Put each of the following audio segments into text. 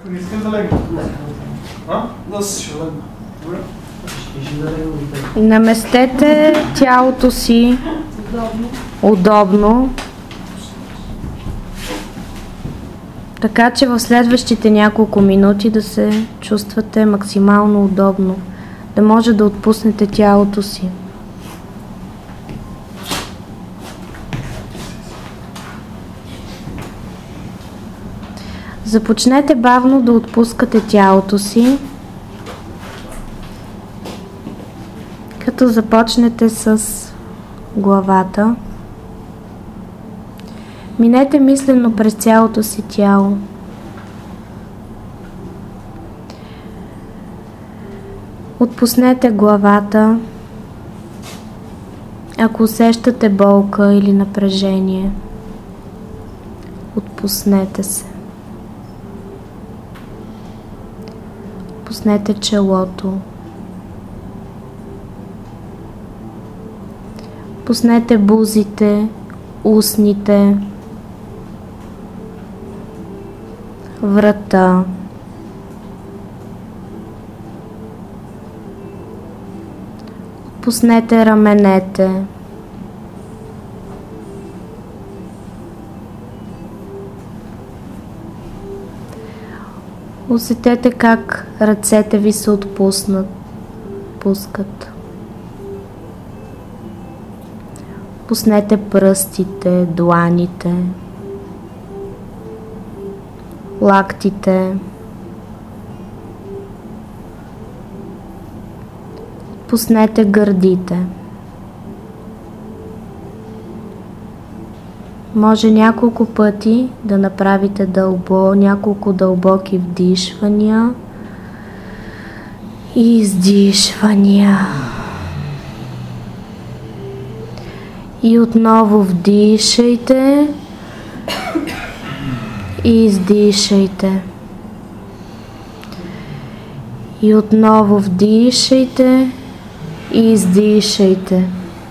Не искам да легна. Да, ще легна. Наместете тялото си удобно, така че в следващите няколко минути да се чувствате максимално удобно, да може да отпуснете тялото си. Започнете бавно да отпускате тялото си, като започнете с главата. Минете мислено през цялото си тяло. Отпуснете главата, ако усещате болка или напрежение. Отпуснете се. Отпуснете челото. Отпуснете бузите, устните, врата. Отпуснете раменете. Усетете как ръцете ви се пускат. Пуснете пръстите, дланите, лактите. Пуснете гърдите. Може няколко пъти да направите няколко дълбоки вдишвания и издишвания. И отново вдишайте и издишайте. И отново вдишайте и издишайте.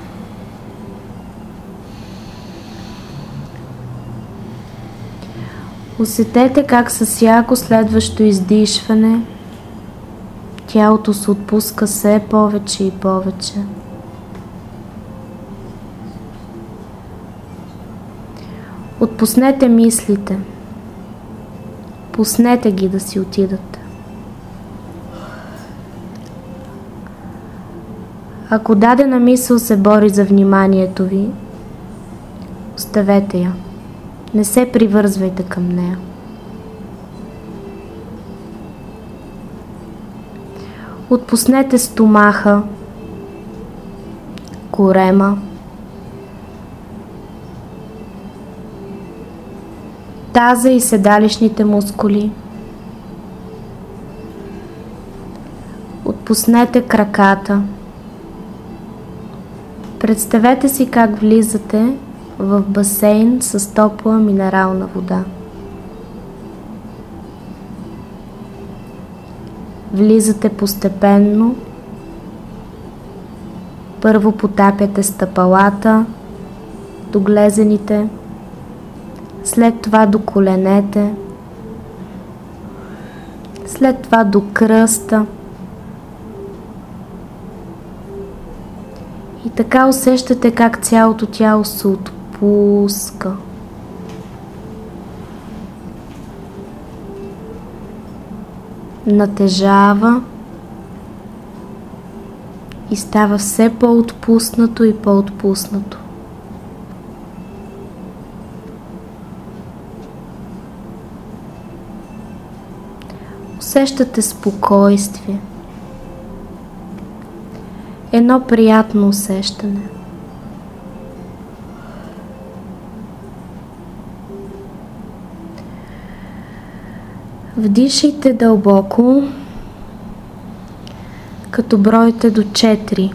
Усетете как със всяко следващо издишване тялото се отпуска все повече и повече. Отпуснете мислите. Пуснете ги да си отидат. Ако дадена мисъл се бори за вниманието ви, оставете я. Не се привързвайте към нея. Отпуснете стомаха, корема, таза и седалищните мускули. Отпуснете краката. Представете си как влизате в басейн с топла минерална вода. Влизате постепенно. Първо потапяте стъпалата до глезените, след това до коленете, след това до кръста. И така усещате как цялото тяло се отпуска. Натежава и става все по-отпуснато и по-отпуснато. Усещате спокойствие. Едно приятно усещане. Вдишайте дълбоко, като броите до 4.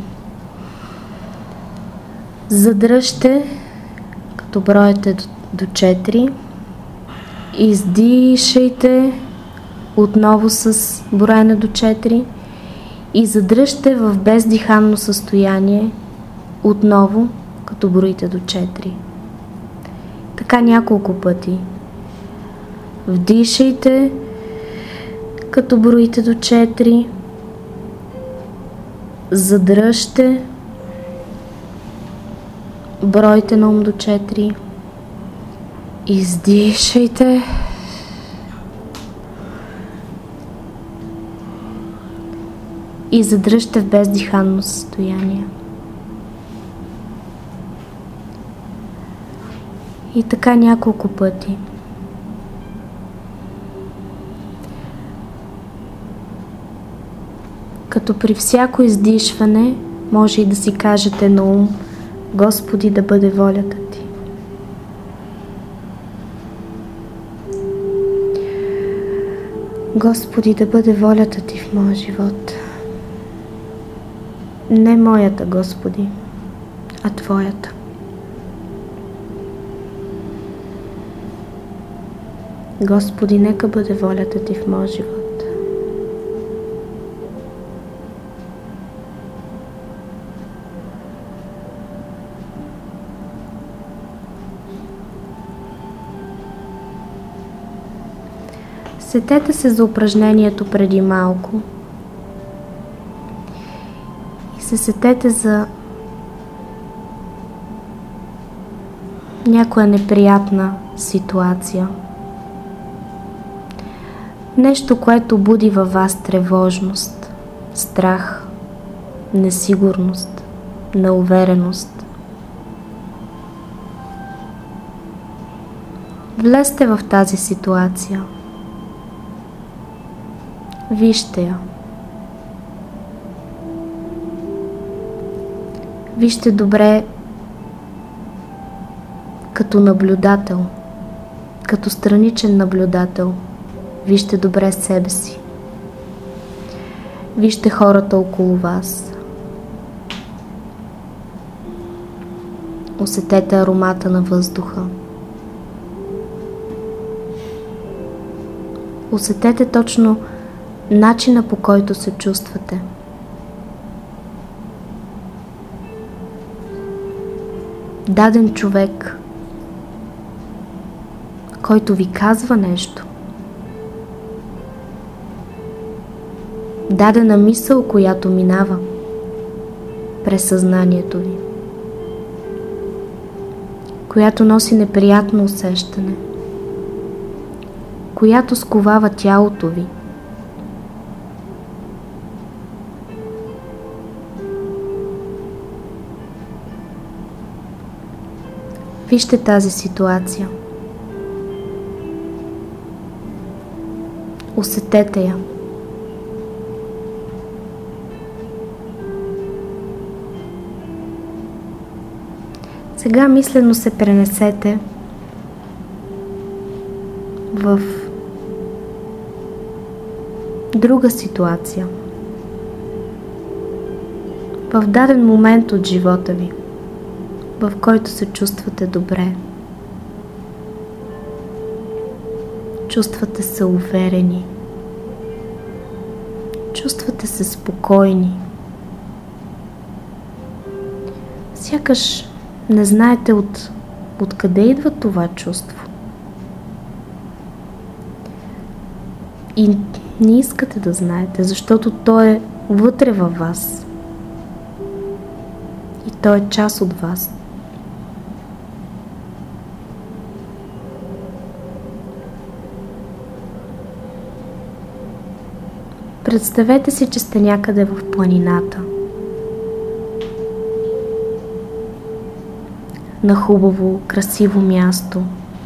Задръжте, като броите до 4. Издишайте отново с броене до 4. И задръжте в бездиханно състояние отново, като броите до 4. Така няколко пъти. Вдишайте Като броите до 4, задръжте, бройте на ум до 4, издишайте и задръжте в бездиханно състояние. И така няколко пъти. Като при всяко издишване може и да си кажете на ум: Господи, да бъде волята Ти. Господи, да бъде волята Ти в моя живот. Не моята, Господи, а Твоята. Господи, нека бъде волята Ти в моя живот. Сетете се за упражнението преди малко и се сетете за някоя неприятна ситуация. Нещо, което буди във вас тревожност, страх, несигурност, неувереност. Влезте в тази ситуация. Вижте я. Вижте добре като наблюдател, като страничен наблюдател. Вижте добре себе си. Вижте хората около вас. Усетете аромата на въздуха. Усетете точно начина, по който се чувствате. Даден човек, който ви казва нещо. Дадена мисъл, която минава през съзнанието ви, която носи неприятно усещане, която сковава тялото ви. Вижте тази ситуация. Усетете я. Сега мислено се пренесете в друга ситуация, в даден момент от живота ви, в който се чувствате добре. Чувствате се уверени. Чувствате се спокойни. Сякаш не знаете откъде идва това чувство. И не искате да знаете, защото то е вътре във вас. И то е част от вас. Представете си, че сте някъде в планината. На хубаво, красиво място.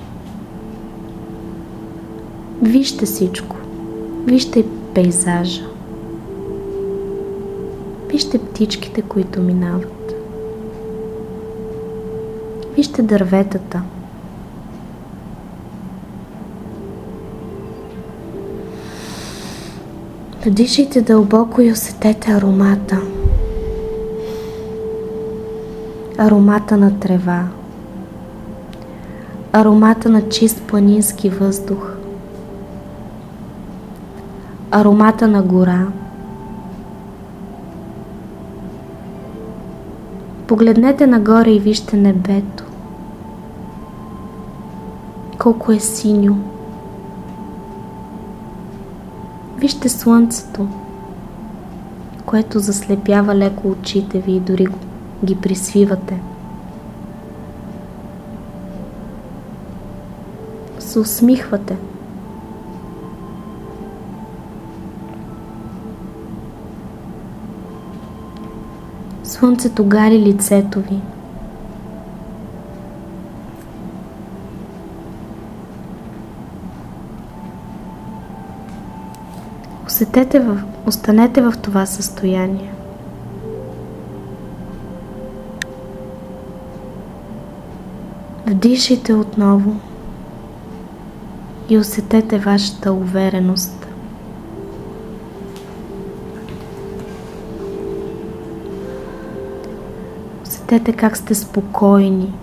Вижте всичко. Вижте пейзажа. Вижте птичките, които минават. Вижте дърветата. Вдишайте дълбоко и усетете аромата. Аромата на трева. Аромата на чист планински въздух. Аромата на гора. Погледнете нагоре и вижте небето. Колко е синьо. Вижте слънцето, което заслепява леко очите ви и дори ги присвивате. Се усмихвате. Слънцето гали лицето ви. Останете в това състояние. Вдишайте отново и усетете вашата увереност. Усетете как сте спокойни.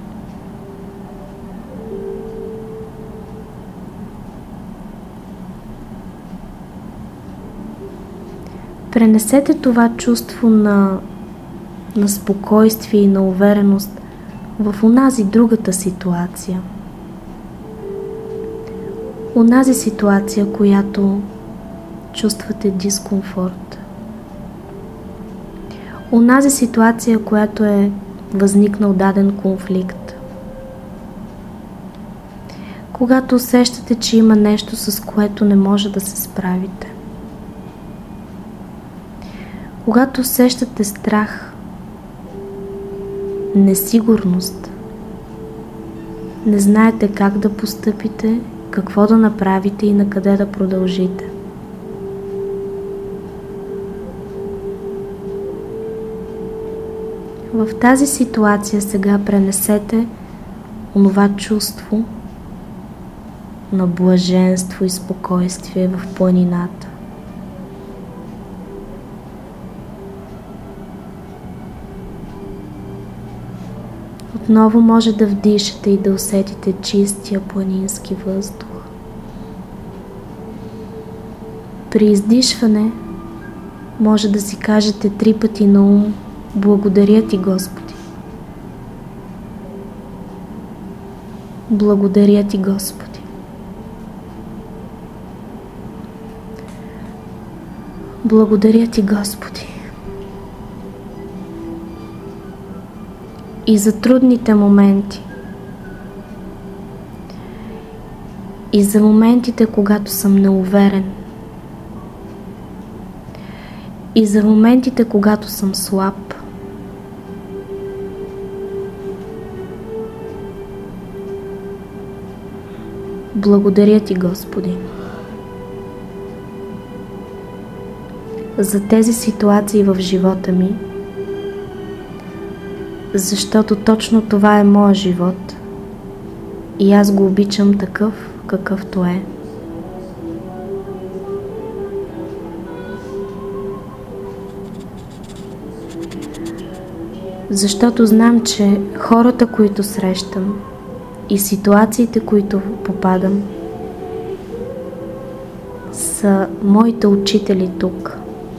Пренесете това чувство на спокойствие и на увереност в онази другата ситуация. Онази ситуация, която чувствате дискомфорт. Онази ситуация, която е възникнал даден конфликт. Когато усещате, че има нещо, с което не може да се справите. Когато усещате страх, несигурност, не знаете как да постъпите, какво да направите и на къде да продължите. В тази ситуация сега пренесете онова чувство на блаженство и спокойствие в планината. Отново може да вдишате и да усетите чистия планински въздух. При издишване може да си кажете 3 пъти на ум: благодаря ти, Господи. Благодаря ти, Господи. Благодаря ти, Господи. И за трудните моменти. И за моментите, когато съм неуверен. И за моментите, когато съм слаб. Благодаря ти, Господи. За тези ситуации в живота ми, защото точно това е моят живот и аз го обичам такъв, какъвто е. Защото знам, че хората, които срещам и ситуациите, които попадам, са моите учители тук.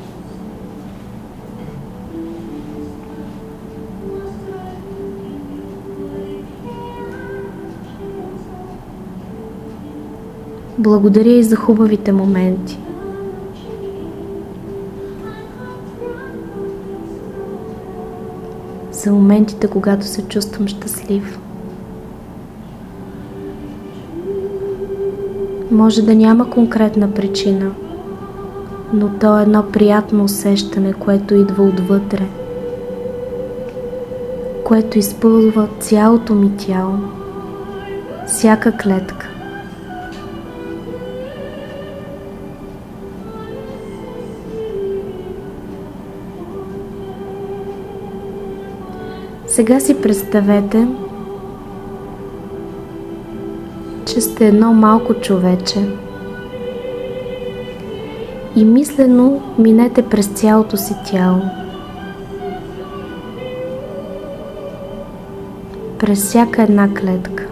Благодаря и за хубавите моменти. За моментите, когато се чувствам щастлив. Може да няма конкретна причина, но то е едно приятно усещане, което идва отвътре, което изпълва цялото ми тяло, всяка клетка. Сега си представете, че сте едно малко човече и мислено минете през цялото си тяло, през всяка една клетка,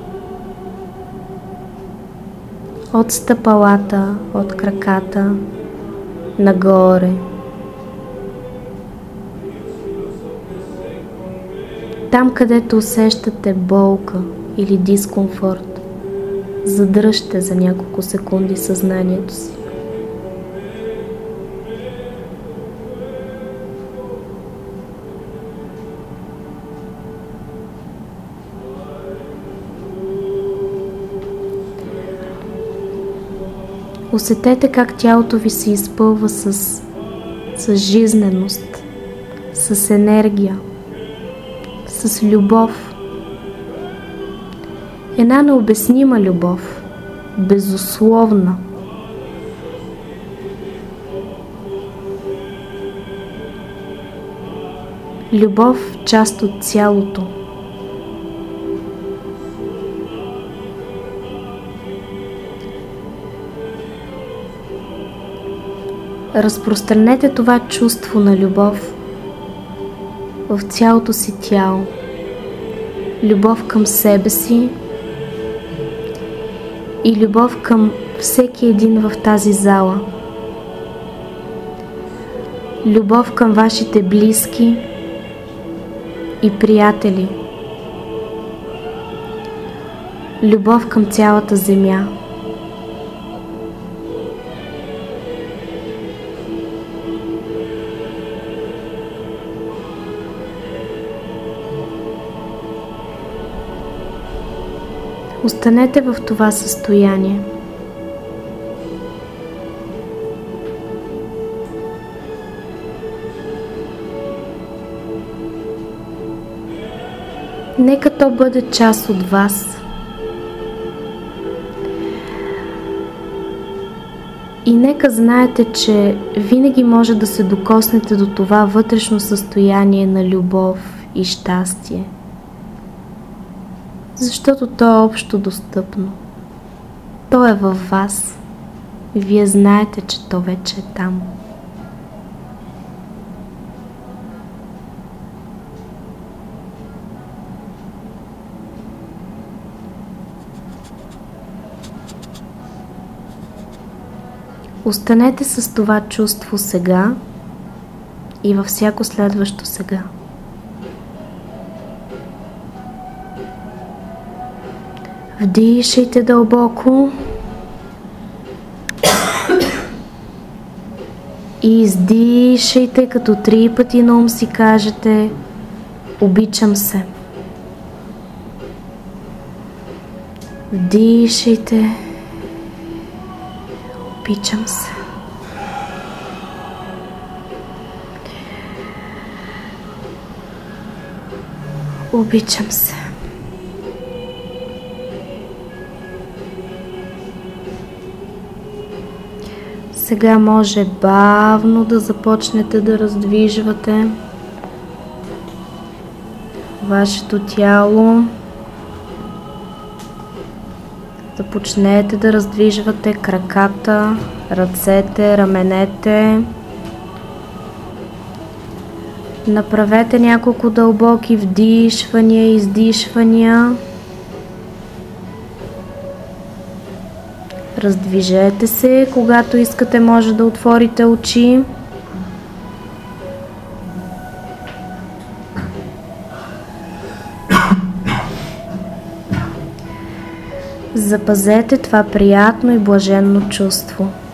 от стъпалата, от краката, нагоре. Там, където усещате болка или дискомфорт, задръжте за няколко секунди съзнанието си. Усетете как тялото ви се изпълва с жизненост, с енергия, с любов. Една необяснима любов, безусловна. Любов – част от цялото. Разпространете това чувство на любов в цялото си тяло. Любов към себе си и любов към всеки един в тази зала. Любов към вашите близки и приятели. Любов към цялата земя. Останете в това състояние. Нека то бъде част от вас. И нека знаете, че винаги може да се докоснете до това вътрешно състояние на любов и щастие. Защото то е общо достъпно. То е във вас. И вие знаете, че то вече е там. Останете с това чувство сега и във всяко следващо сега. Вдишайте дълбоко и издишайте, като 3 пъти на ум си кажете: обичам се. Вдишайте. Обичам се. Обичам се. Сега може бавно да започнете да раздвижвате вашето тяло. Започнете да раздвижвате краката, ръцете, раменете. Направете няколко дълбоки вдишвания и издишвания. Раздвижете се, когато искате може да отворите очи. Запазете това приятно и блаженно чувство.